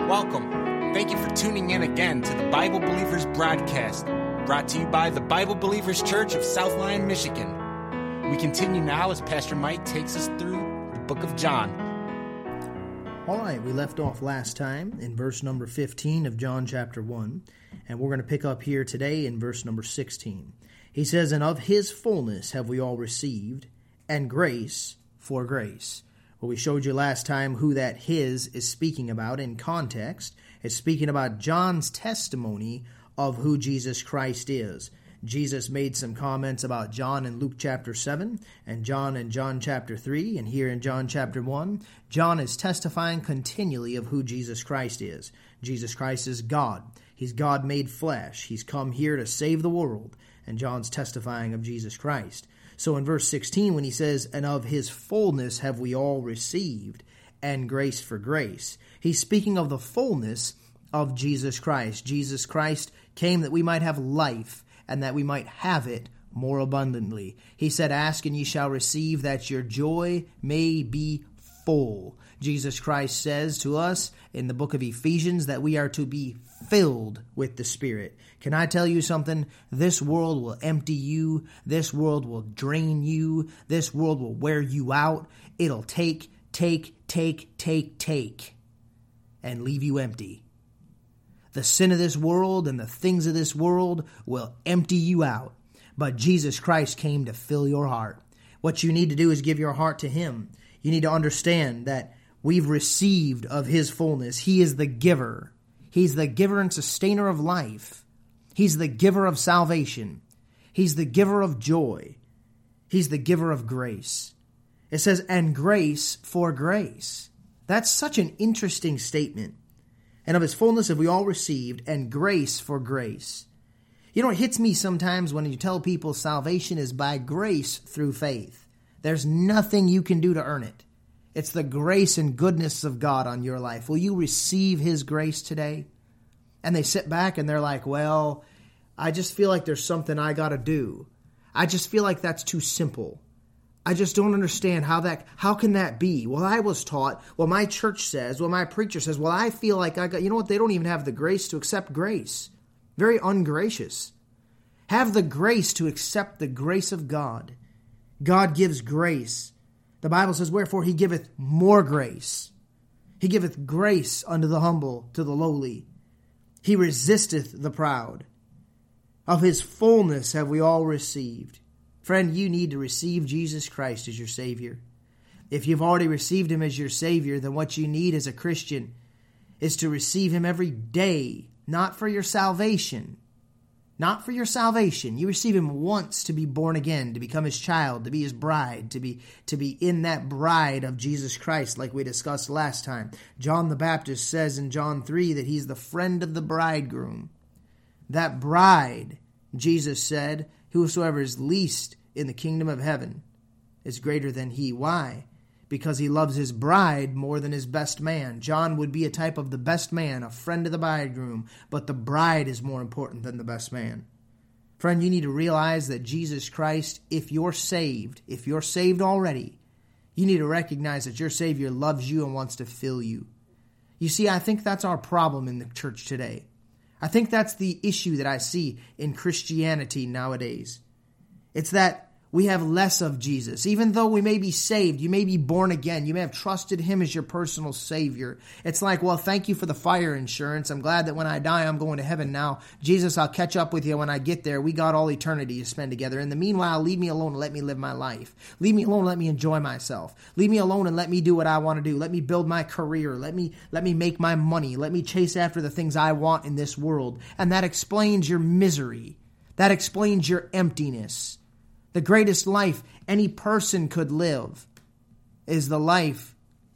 Welcome. Thank you for tuning in again to the Bible Believers broadcast, brought to you by the Bible Believers Church of South Lyon, Michigan. We continue now as Pastor Mike takes us through the book of John. All right, we left off last time in verse number 15 of John chapter 1, and we're going to pick up here today in verse number 16. He says, "And of his fullness have we all received, and grace for grace." Well, we showed you last time who that his is speaking about in context. It's speaking about John's testimony of who Jesus Christ is. Jesus made some comments about John in Luke chapter 7 and John in John chapter 3, and here in John chapter 1, John is testifying continually of who Jesus Christ is. Jesus Christ is God. He's God made flesh. He's come here to save the world, and John's testifying of Jesus Christ. So in verse 16, when he says, "And of his fullness have we all received, and grace for grace," he's speaking of the fullness of Jesus Christ. Jesus Christ came that we might have life, and that we might have it more abundantly. He said, "Ask and ye shall receive, that your joy may be full." Jesus Christ says to us in the book of Ephesians that we are to be filled with the Spirit. Can I tell you something? This world will empty you. This world will drain you. This world will wear you out. It'll take, and leave you empty. The sin of this world and the things of this world will empty you out. But Jesus Christ came to fill your heart. What you need to do is give your heart to Him. You need to understand that we've received of His fullness. He is the giver. He's the giver and sustainer of life. He's the giver of salvation. He's the giver of joy. He's the giver of grace. It says, "And grace for grace." That's such an interesting statement. "And of his fullness have we all received, and grace for grace." You know, it hits me sometimes when you tell people salvation is by grace through faith. There's nothing you can do to earn it. It's the grace and goodness of God on your life. Will you receive His grace today? And they sit back and they're like, "Well, I just feel like there's something I got to do. I just feel like that's too simple. I just don't understand how can that be? Well, I was taught, well, my church says, well, my preacher says, well, I feel like you know what? They don't even have the grace to accept grace. Very ungracious. Have the grace to accept the grace of God. God gives grace. The Bible says, "Wherefore He giveth more grace. He giveth grace unto the humble, to the lowly. He resisteth the proud. Of His fullness have we all received." Friend, you need to receive Jesus Christ as your Savior. If you've already received Him as your Savior, then what you need as a Christian is to receive Him every day, not for your salvation. Not for your salvation. You receive Him once to be born again, to become His child, to be His bride, to be in that bride of Jesus Christ like we discussed last time. John the Baptist says in John 3 that He's the friend of the bridegroom. That bride, Jesus said, "Whosoever is least in the kingdom of heaven is greater than he." Why? Because He loves His bride more than his best man. John would be a type of the best man, a friend of the bridegroom, but the bride is more important than the best man. Friend, you need to realize that Jesus Christ, if you're saved already, you need to recognize that your Savior loves you and wants to fill you. You see, I think that's our problem in the church today. I think that's the issue that I see in Christianity nowadays. It's that we have less of Jesus. Even though we may be saved, you may be born again, you may have trusted Him as your personal Savior. It's like, well, thank you for the fire insurance. I'm glad that when I die, I'm going to heaven now. Jesus, I'll catch up with you when I get there. We got all eternity to spend together. In the meanwhile, leave me alone and let me live my life. Leave me alone and let me enjoy myself. Leave me alone and let me do what I want to do. Let me build my career. Let me make my money. Let me chase after the things I want in this world. And that explains your misery. That explains your emptiness. The greatest life any person could live is the life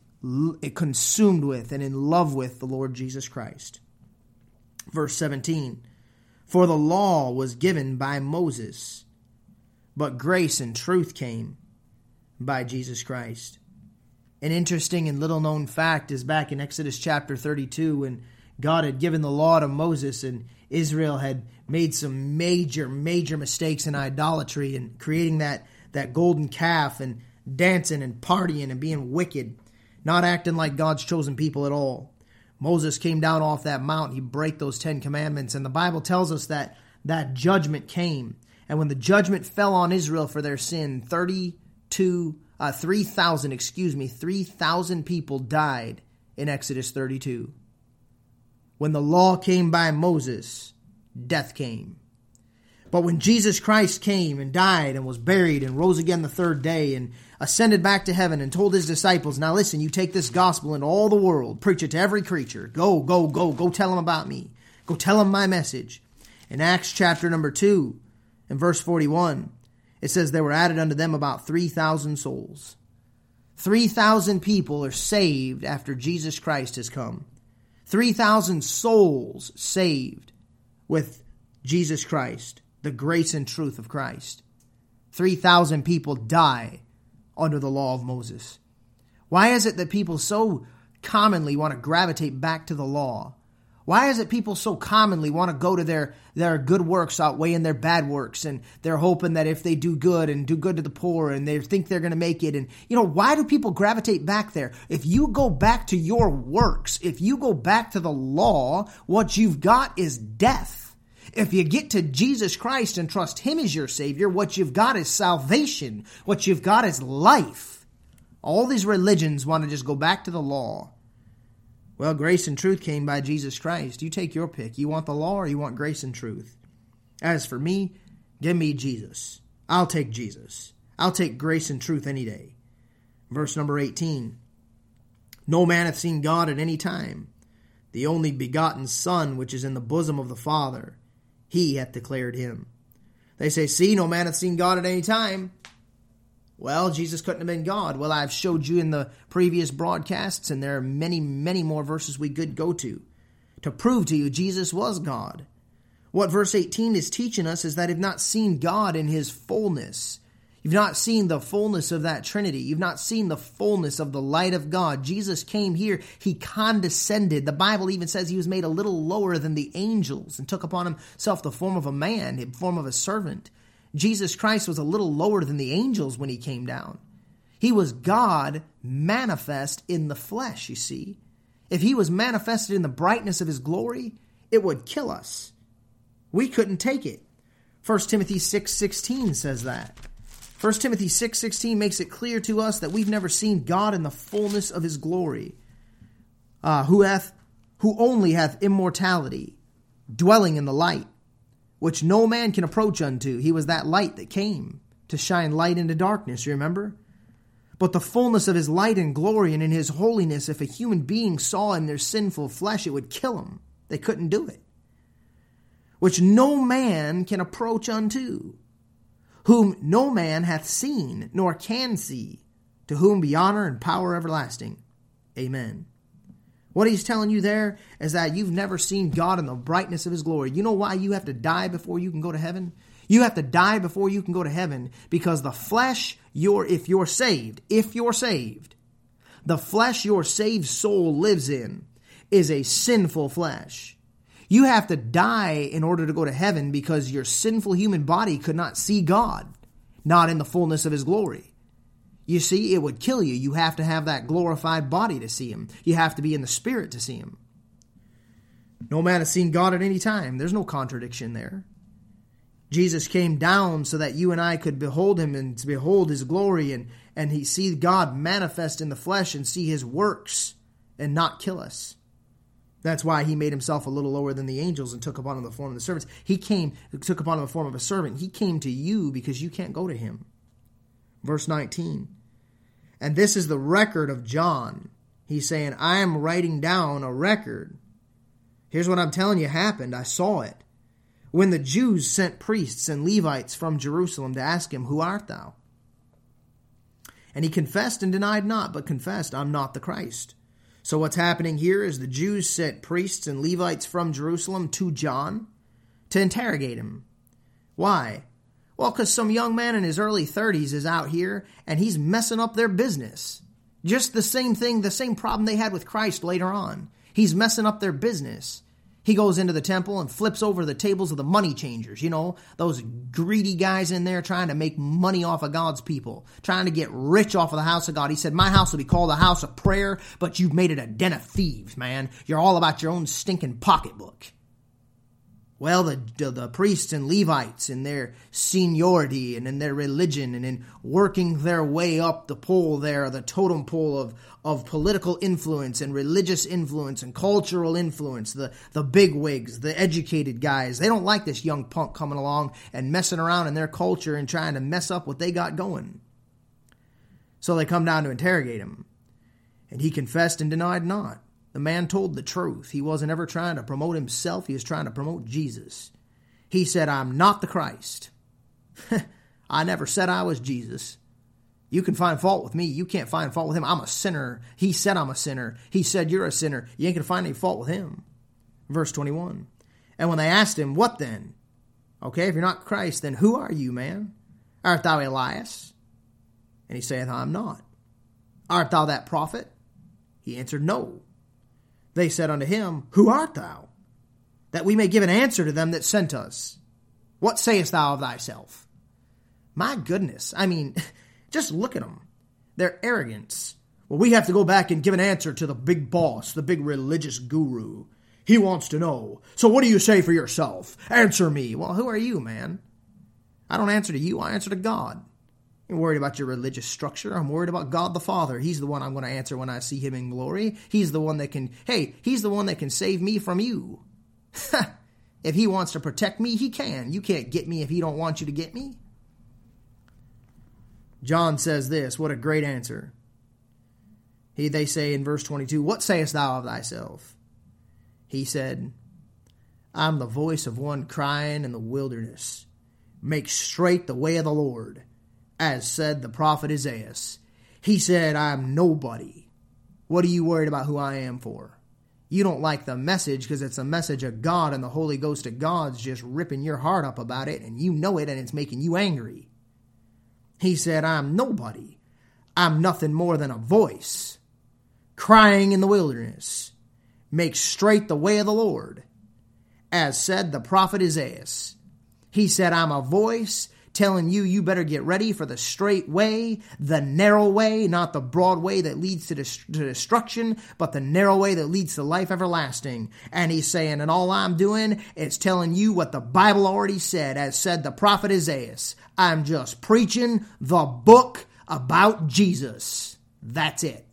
consumed with and in love with the Lord Jesus Christ. Verse 17, "For the law was given by Moses, but grace and truth came by Jesus Christ." An interesting and little known fact is back in Exodus chapter 32 when God had given the law to Moses and Israel had made some major mistakes in idolatry and creating that golden calf and dancing and partying and being wicked, not acting like God's chosen people at all. Moses came down off that mount. He broke those 10 commandments. And the Bible tells us that that judgment came. And when the judgment fell on Israel for their sin, 3,000 people died in Exodus 32. When the law came by Moses, death came. But when Jesus Christ came and died and was buried and rose again the third day and ascended back to heaven and told his disciples, now listen, you take this gospel into all the world, preach it to every creature. Go tell them about me. Go tell them my message. In Acts chapter number 2, in verse 41, it says there were added unto them about 3,000 souls. 3,000 people are saved after Jesus Christ has come. 3,000 souls saved with Jesus Christ, the grace and truth of Christ. 3,000 people die under the law of Moses. Why is it that people so commonly want to gravitate back to the law? Why is it people so commonly want to go to their good works outweighing their bad works, and they're hoping that if they do good and do good to the poor and they think they're going to make it? And, why do people gravitate back there? If you go back to your works, if you go back to the law, what you've got is death. If you get to Jesus Christ and trust him as your Savior, what you've got is salvation. What you've got is life. All these religions want to just go back to the law. Well, grace and truth came by Jesus Christ. You take your pick. You want the law or you want grace and truth? As for me, give me Jesus. I'll take Jesus. I'll take grace and truth any day. Verse number 18. No man hath seen God at any time. The only begotten Son, which is in the bosom of the Father, he hath declared him. They say, see, no man hath seen God at any time. Well, Jesus couldn't have been God. Well, I've showed you in the previous broadcasts, and there are many, many more verses we could go to prove to you Jesus was God. What verse 18 is teaching us is that you've not seen God in his fullness. You've not seen the fullness of that Trinity. You've not seen the fullness of the light of God. Jesus came here. He condescended. The Bible even says he was made a little lower than the angels and took upon himself the form of a man, the form of a servant. Jesus Christ was a little lower than the angels when he came down. He was God manifest in the flesh, you see. If he was manifested in the brightness of his glory, it would kill us. We couldn't take it. 1 Timothy 6:16 says that. 1 Timothy 6:16 makes it clear to us that we've never seen God in the fullness of his glory, who only hath immortality, dwelling in the light, which no man can approach unto. He was that light that came to shine light into darkness, you remember? But the fullness of his light and glory and in his holiness, if a human being saw in their sinful flesh, it would kill them. They couldn't do it. Which no man can approach unto, whom no man hath seen, nor can see, to whom be honor and power everlasting. Amen. What he's telling you there is that you've never seen God in the brightness of his glory. You know why you have to die before you can go to heaven? You have to die before you can go to heaven because the flesh, if you're saved, the flesh your saved soul lives in is a sinful flesh. You have to die in order to go to heaven because your sinful human body could not see God, not in the fullness of his glory. You see, it would kill you. You have to have that glorified body to see him. You have to be in the spirit to see him. No man has seen God at any time. There's no contradiction there. Jesus came down so that you and I could behold him and to behold his glory and he see God manifest in the flesh and see his works and not kill us. That's why he made himself a little lower than the angels and took upon him the form of the servants. He took upon him the form of a servant. He came to you because you can't go to him. Verse 19. And this is the record of John. He's saying, I am writing down a record. Here's what I'm telling you happened. I saw it. When the Jews sent priests and Levites from Jerusalem to ask him, who art thou? And he confessed and denied not, but confessed, I'm not the Christ. So what's happening here is the Jews sent priests and Levites from Jerusalem to John to interrogate him. Why? Well, because some young man in his early 30s is out here and he's messing up their business. Just the same thing, the same problem they had with Christ later on. He's messing up their business. He goes into the temple and flips over the tables of the money changers, those greedy guys in there trying to make money off of God's people, trying to get rich off of the house of God. He said, my house will be called a house of prayer, but you've made it a den of thieves, man. You're all about your own stinking pocketbook. Well, the priests and Levites in their seniority and in their religion and in working their way up the pole there, the totem pole of political influence and religious influence and cultural influence, the bigwigs, the educated guys, they don't like this young punk coming along and messing around in their culture and trying to mess up what they got going. So they come down to interrogate him. And he confessed and denied not. The man told the truth. He wasn't ever trying to promote himself. He was trying to promote Jesus. He said, I'm not the Christ. I never said I was Jesus. You can find fault with me. You can't find fault with him. I'm a sinner. He said I'm a sinner. He said you're a sinner. You ain't going to find any fault with him. Verse 21. And when they asked him, what then? Okay, if you're not Christ, then who are you, man? Art thou Elias? And he saith, I'm not. Art thou that prophet? He answered, no. They said unto him, who art thou? That we may give an answer to them that sent us. What sayest thou of thyself? My goodness, just look at them. Their arrogance. Well, we have to go back and give an answer to the big boss, the big religious guru. He wants to know. So what do you say for yourself? Answer me. Well, who are you, man? I don't answer to you. I answer to God. I'm worried about your religious structure. I'm worried about God the Father. He's the one I'm going to answer when I see him in glory. He's the one that can save me from you. If he wants to protect me, he can. You can't get me if he don't want you to get me. John says this, what a great answer. They say in verse 22, what sayest thou of thyself? He said, I'm the voice of one crying in the wilderness. Make straight the way of the Lord. As said the prophet Isaiah. He said, I'm nobody. What are you worried about who I am for? You don't like the message because it's a message of God and the Holy Ghost of God's just ripping your heart up about it and you know it and it's making you angry. He said, I'm nobody. I'm nothing more than a voice crying in the wilderness. Make straight the way of the Lord. As said the prophet Isaiah. He said, I'm a voice telling you better get ready for the straight way, the narrow way, not the broad way that leads to destruction, but the narrow way that leads to life everlasting. And he's saying, and all I'm doing is telling you what the Bible already said, as said the prophet Isaiah. I'm just preaching the book about Jesus. That's it.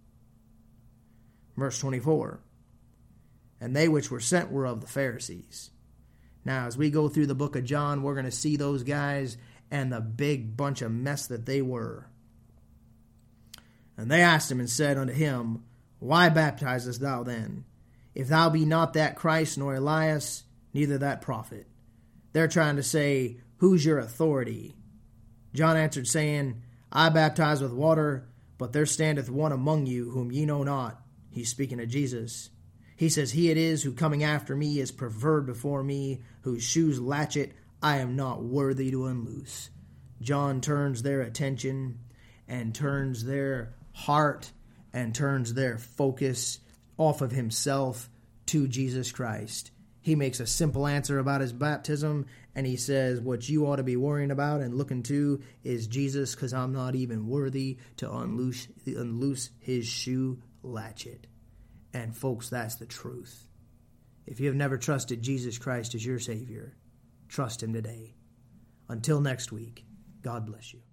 Verse 24. And they which were sent were of the Pharisees. Now, as we go through the book of John, we're going to see those guys and the big bunch of mess that they were. And they asked him and said unto him, why baptizest thou then? If thou be not that Christ nor Elias, neither that prophet. They're trying to say, who's your authority? John answered, saying, I baptize with water, but there standeth one among you whom ye know not. He's speaking of Jesus. He says, he it is who coming after me is preferred before me, whose shoes latchet I am not worthy to unloose. John turns their attention and turns their heart and turns their focus off of himself to Jesus Christ. He makes a simple answer about his baptism, and he says, what you ought to be worrying about and looking to is Jesus, because I'm not even worthy to unloose his shoe latchet. And folks, that's the truth. If you have never trusted Jesus Christ as your Savior, trust him today. Until next week, God bless you.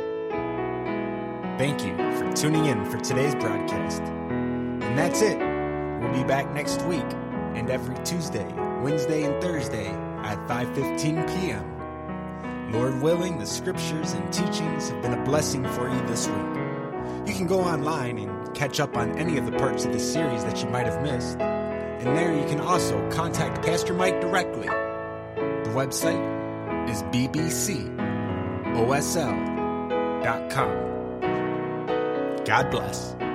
Thank you for tuning in for today's broadcast. And that's it. We'll be back next week and every Tuesday, Wednesday, and Thursday at 5:15 p.m. Lord willing, the scriptures and teachings have been a blessing for you this week. You can go online and catch up on any of the parts of the series that you might have missed. And there you can also contact Pastor Mike directly. The website is bbcosl.com. God bless.